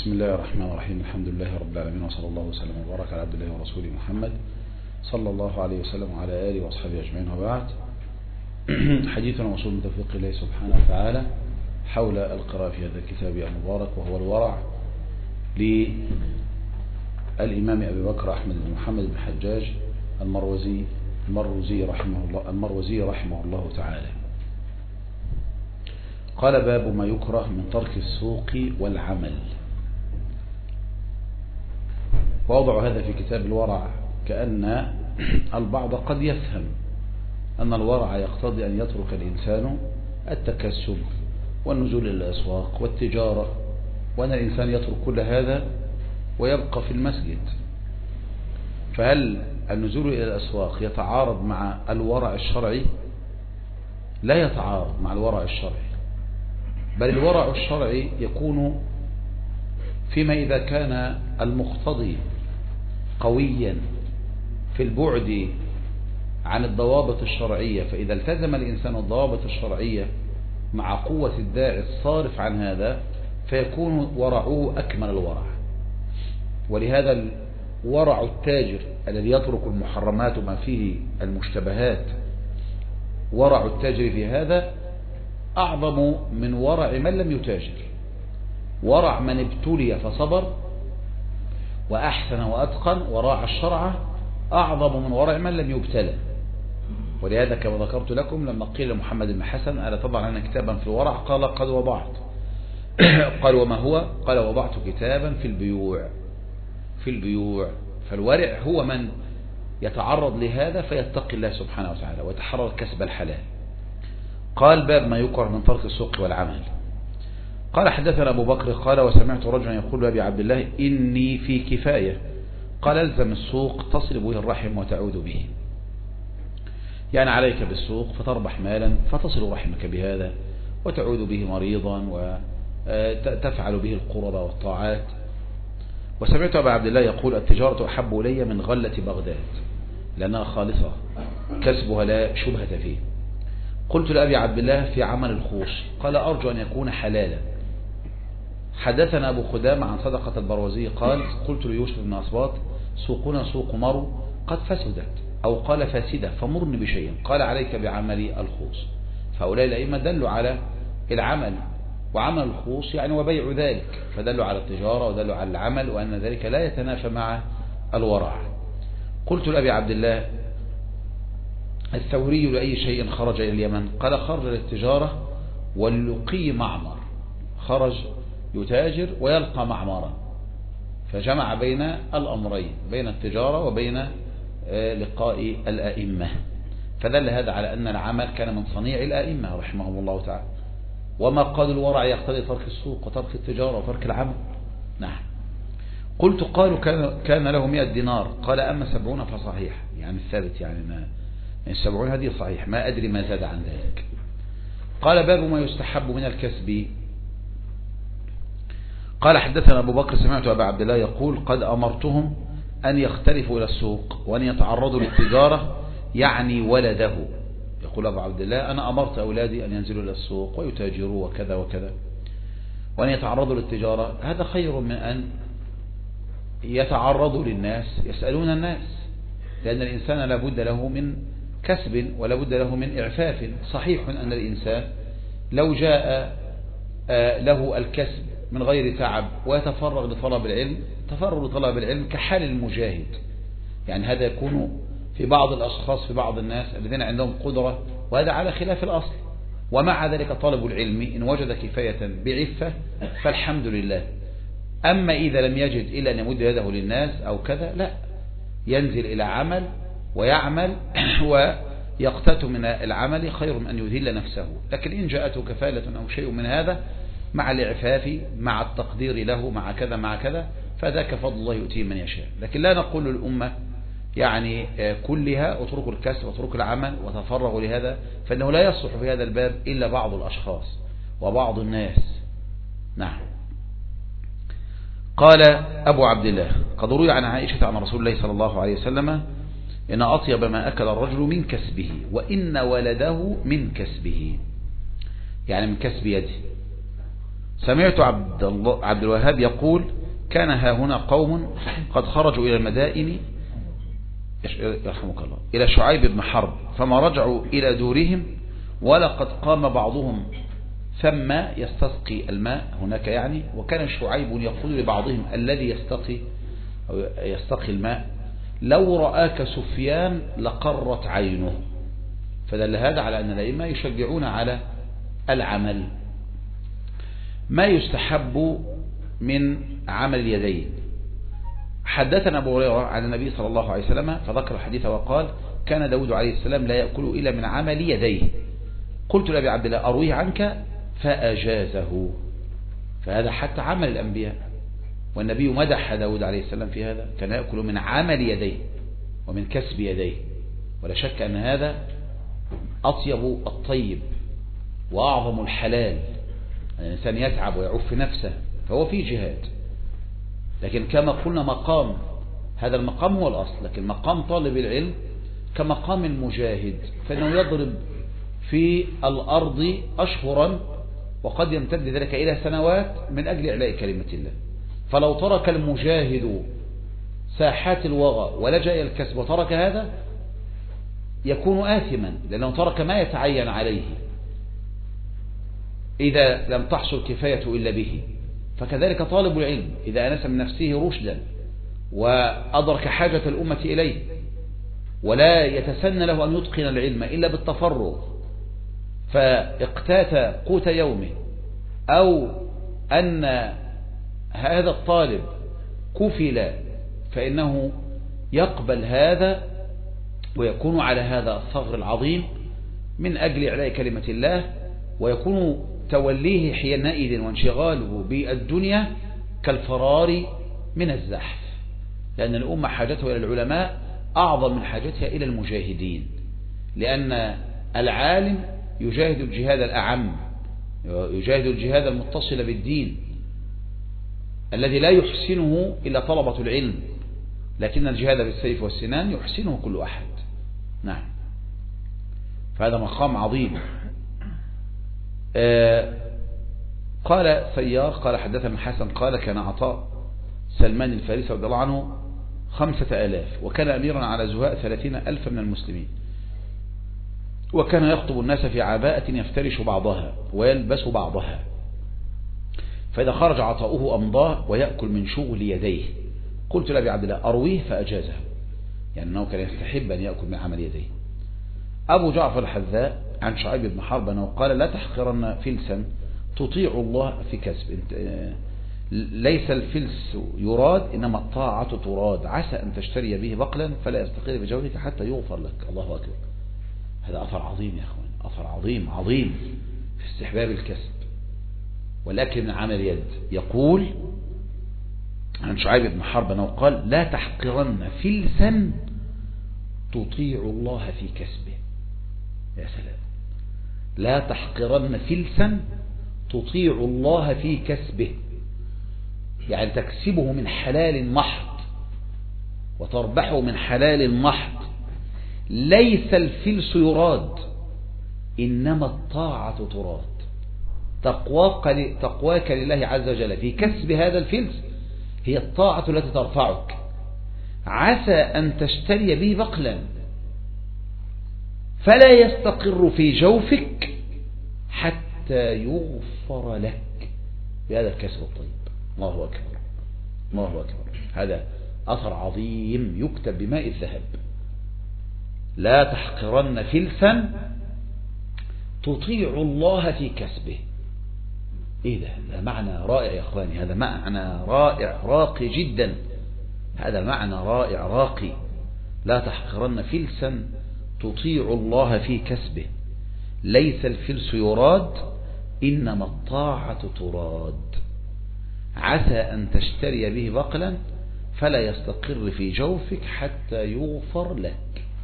بسم الله الرحمن الرحيم. الحمد لله رب العالمين، وصلى الله وسلم وبارك على عبد الله ورسوله محمد صلى الله عليه وسلم وعلى آله وأصحابه أجمعين، وبعد. حديثنا وصول من توفيق الله سبحانه وتعالى حول القراءة في هذا الكتاب المبارك، وهو الورع للإمام أبي بكر أحمد بن محمد بن حجاج المروزي رحمه الله تعالى. قال: باب ما يكره من ترك السوق والعمل. ووضع هذا في كتاب الورع كأن البعض قد يفهم أن الورع يقتضي أن يترك الإنسان التكسب والنزول إلى الأسواق والتجارة، وأن الإنسان يترك كل هذا ويبقى في المسجد. فهل النزول إلى الأسواق يتعارض مع الورع الشرعي؟ لا يتعارض مع الورع الشرعي، بل الورع الشرعي يكون فيما إذا كان المقتضي قويا في البعد عن الضوابط الشرعية، فإذا التزم الإنسان الضوابط الشرعية مع قوة الداعي الصارف عن هذا فيكون ورعه أكمل الورع. ولهذا ورع التاجر الذي يترك المحرمات وما فيه المشتبهات، ورع التاجر في هذا أعظم من ورع من لم يتاجر. ورع من ابتلي فصبر وأحسن وأتقن وراعى الشرع أعظم من ورع من لم يبتلى. ولهذا كما ذكرت لكم لما قيل لمحمد بن حسن: ألا تضع لنا كتابا في الورع؟ قال: قد وضعت. قال: وما هو؟ قال: وضعت كتابا في البيوع. فالورع هو من يتعرض لهذا فيتقي الله سبحانه وتعالى ويتحرر كسب الحلال. قال: باب ما يكره من ترك السوق والعمل. قال: حدثنا أبو بكر قال: وسمعت رجلا يقول لأبي عبد الله: إني في كفاية. قال: الزم السوق تصل به الرحم وتعود به. يعني عليك بالسوق فتربح مالا فتصل رحمك بهذا وتعود به مريضا وتفعل به القرب والطاعات. وسمعت أبا عبد الله يقول: التجارة أحب إلي من غلة بغداد لأنها خالصة كسبها لا شبهة فيه. قلت لأبي عبد الله: في عمل الخوص؟ قال: أرجو أن يكون حلالا. حدثنا أبو خدامة عن صدقة البروزي قال: قلت ليوسف بن أصباط: سوقنا سوق مرو قد فسدت، أو قال فاسدة، فمرني بشيء. قال: عليك بعمل الخوص. فهؤلاء الأئمة دلوا على العمل، وعمل الخوص يعني وبيع ذلك، فدلوا على التجارة ودلوا على العمل، وأن ذلك لا يتنافى مع الورع. قلت لأبي عبد الله: الثوري لأي شيء خرج إلى اليمن؟ قال: خرج للتجارة واللقي معمر، خرج يتاجر ويلقى معمرا، فجمع بين الأمرين، بين التجارة وبين لقاء الأئمة. فدل هذا على أن العمل كان من صنيع الأئمة رحمهم الله تعالى. وما قال الورع يقتضي ترك السوق وترك التجارة وترك العمل. نعم. قلت: قالوا كان له 100 دينار. قال: أما 70 فصحيح، يعني الثابت، يعني 70 هذه صحيح، ما أدري ما زاد عن ذلك. قال: باب ما يستحب من الكسب. قال: حدثنا أبو بكر سمعت أبا عبد الله يقول: قد أمرتهم أن يختلفوا إلى السوق وأن يتعرضوا للتجارة، يعني ولده. يقول أبو عبد الله: أنا أمرت أولادي أن ينزلوا إلى السوق ويتاجروا وكذا وكذا وأن يتعرضوا للتجارة. هذا خير من أن يتعرضوا للناس يسألون الناس، لأن الإنسان لابد له من كسب ولابد له من إعفاف. صحيح أن الإنسان لو جاء له الكسب من غير تعب ويتفرغ لطلب العلم، تفرغ لطلب العلم كحال المجاهد، يعني هذا يكون في بعض الأشخاص، في بعض الناس الذين عندهم قدرة، وهذا على خلاف الأصل. ومع ذلك طلب العلم إن وجد كفاية بعفة فالحمد لله. أما إذا لم يجد إلا أن يمد يده للناس أو كذا، لا، ينزل إلى عمل ويعمل ويقتات من العمل خير من أن يذل نفسه. لكن إن جاءته كفالة أو شيء من هذا مع الإعفاف مع التقدير له مع كذا مع كذا، فذاك فضل الله يؤتيه من يشاء. لكن لا نقول للأمة يعني كلها اتركوا الكسب واتركوا العمل وتفرغوا لهذا، فإنه لا يصلح في هذا الباب إلا بعض الأشخاص وبعض الناس. نعم. قال أبو عبد الله: قد روي عن عائشة عن رسول الله صلى الله عليه وسلم: إن أطيب ما أكل الرجل من كسبه، وإن ولده من كسبه، يعني من كسب يده. سمعت عبد الوهاب يقول كان ها هنا قوم قد خرجوا إلى المدائن يرحمك الله إلى شعيب بن حرب فما رجعوا إلى دورهم ولقد قام بعضهم ثم يستسقي الماء هناك يعني، وكان شعيب يقول لبعضهم الذي يستقي الماء لو رآك سفيان لقرت عينه. فدل هذا على أن الأئمة يشجعون على العمل. ما يستحب من عمل اليدين. حدثنا أبو هريرة عن النبي صلى الله عليه وسلم فذكر الحديث وقال كان داود عليه السلام لا يأكل إلا من عمل يديه. قلت لأبي عبد الله أرويه عنك فأجازه. فهذا حتى عمل الأنبياء، والنبي مدح داود عليه السلام في هذا، كان يأكل من عمل يديه ومن كسب يديه. ولا شك أن هذا أطيب الطيب وأعظم الحلال. الإنسان يتعب ويعف نفسه فهو في جهاد، لكن كما قلنا مقام هذا المقام هو الأصل، لكن مقام طالب العلم كمقام المجاهد، فإنه يضرب في الأرض أشهرا وقد يمتد ذلك إلى سنوات من أجل إعلاء كلمة الله. فلو ترك المجاهد ساحات الوغى ولجأ إلى الكسب وترك هذا يكون آثما، لأنه ترك ما يتعين عليه إذا لم تحصل كفاية إلا به. فكذلك طالب العلم إذا أنس من نفسه رشدا وأدرك حاجة الأمة إليه ولا يتسنى له أن يتقن العلم إلا بالتفرغ، فاقتات قوت يومه، أو أن هذا الطالب كفل، فإنه يقبل هذا ويكون على هذا الثغر العظيم من أجل إعلاء كلمة الله، ويكون توليه حينئذ وانشغاله بالدنيا كالفرار من الزحف، لأن الأمة حاجتها إلى العلماء أعظم من حاجتها إلى المجاهدين، لأن العالم يجاهد الجهاد الأعم، يجاهد الجهاد المتصل بالدين الذي لا يحسنه إلا طلبة العلم، لكن الجهاد بالسيف والسنان يحسنه كل أحد. نعم، فهذا مقام عظيم. قال سيار قال حدثنا الحسن قال كان عطاء سلمان الفارسي رضي الله عنه 5000، وكان أميرا على زهاء 30,000 من المسلمين، وكان يخطب الناس في عباءة يفترش بعضها ويلبس بعضها، فإذا خرج عطاؤه أمضاه ويأكل من شغل يديه. قلت لأبي عبد الله أرويه فأجازه، يعني أنه كان يستحب أن يأكل من عمل يديه. أبو جعفر الحذاء عن شعيب بن حرب أنه قال لا تحقرن فلسا تطيع الله في كسب. ليس الفلس يراد إنما الطاعة تراد، عسى أن تشتري به بقلا فلا يستقر بجودك حتى يغفر لك. الله أكبر، هذا أثر عظيم يا أخوان، أثر عظيم عظيم في استحباب الكسب والأكل من عمل يد. يقول عن شعيب بن حرب أنه قال لا تحقرن فلسا تطيع الله في كسبه. يا سلام، لا تحقرن فلسا تطيع الله في كسبه، يعني تكسبه من حلال محض وتربحه من حلال محض. ليس الفلس يراد إنما الطاعة تراد. تقواك لله عز وجل في كسب هذا الفلس هي الطاعة التي ترفعك. عسى أن تشتري به بقلا فلا يستقر في جوفك حتى يغفر لك بهذا الكسب الطيب. الله أكبر، الله أكبر، هذا أثر عظيم يكتب بماء الذهب. لا تحقرن فلسا تطيع الله في كسبه. إيه ده معنى رائع يا أخواني، هذا معنى رائع راقي جدا، هذا معنى رائع راقي. لا تحقرن فلسا تطيع الله في كسبه، ليس الفلس يراد إنما الطاعة تراد. عسى أن تشتري به بقلا فلا يستقر في جوفك حتى يغفر لك.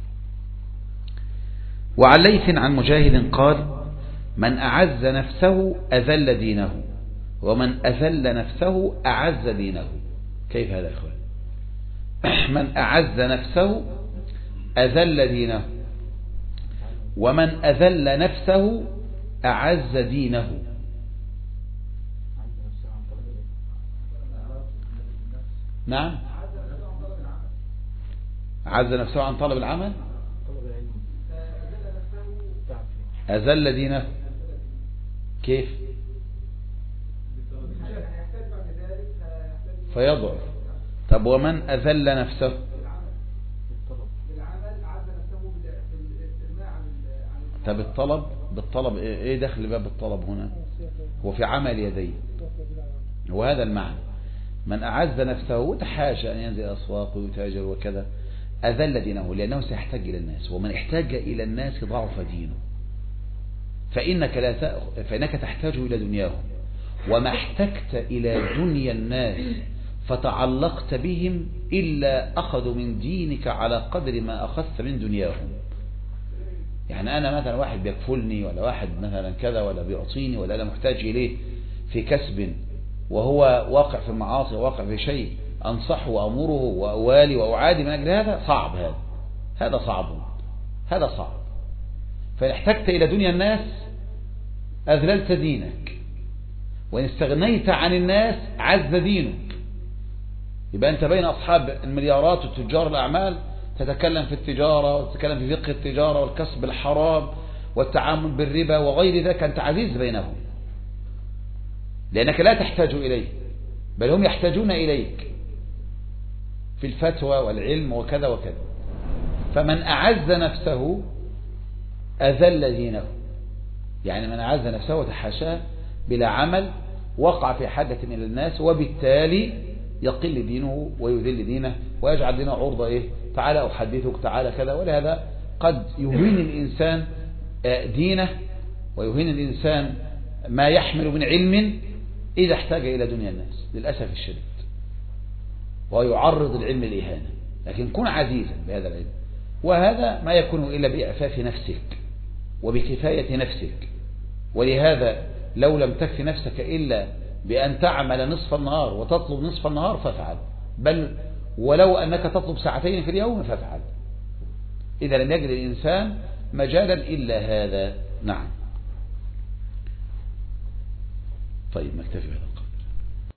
وعن ليث عن مجاهد قال من أعز نفسه أذل دينه، ومن أذل نفسه أعز دينه. كيف هذا يا أخوان؟ من أعز نفسه أذل دينه، ومن أذل نفسه أعز دينه. نعم، عز نفسه عن طلب العمل، أذل دينه. كيف؟ فيضعف. طب ومن أذل نفسه؟ طب بالطلب ايه دخل باب الطلب هنا؟ هو في عمل يديه، هو هذا المعنى. من أعز نفسه وتحاشى أن ينزل أسواق ويتاجر وكذا أذل دينه، لأنه سيحتاج إلى الناس، ومن احتاج إلى الناس ضعف دينه. فإنك تحتاج إلى دنياهم، وما احتجت إلى دنيا الناس فتعلقت بهم إلا أخذوا من دينك على قدر ما أخذت من دنياهم. يعني أنا مثلا واحد بيكفلني، ولا واحد مثلا كذا، ولا بيعطيني، ولا أنا محتاج إليه في كسب، وهو واقع في المعاصي وواقع في شيء، أنصحه وأمره وأوالي وأعادي من أجل هذا صعب. هذا صعب. فإن احتجت إلى دنيا الناس أذللت دينك، وإن استغنيت عن الناس عز دينك. يبقى أنت بين أصحاب المليارات وتجار الأعمال تتكلم في التجارة، وتتكلم في فقه التجارة والكسب الحرام والتعامل بالربا وغير ذلك، أنت عزيز بينهم، لأنك لا تحتاج إليه، بل هم يحتاجون إليك في الفتوى والعلم وكذا وكذا. فمن أعز نفسه أذل دينه، يعني من أعز نفسه وتحاشاه بلا عمل وقع في حاجة إلى الناس، وبالتالي يقل دينه ويذل دينه ويجعل دينه عرضة تعالى أحدثك، تعالى كذا. ولهذا قد يهين الإنسان دينه، ويهين الإنسان ما يحمل من علم إذا احتاج إلى دنيا الناس للأسف الشديد، ويعرض العلم للإهانة. لكن كن عزيزا بهذا العلم، وهذا ما يكون إلا بإعفاف نفسك وبكفاية نفسك. ولهذا لو لم تكفي نفسك إلا بأن تعمل نصف النهار وتطلب نصف النهار فافعل، بل ولو أنك تطلب ساعتين في اليوم فافعل، إذا لم يجد الإنسان مجالا إلا هذا. نعم. طيب نكتفي بهذا.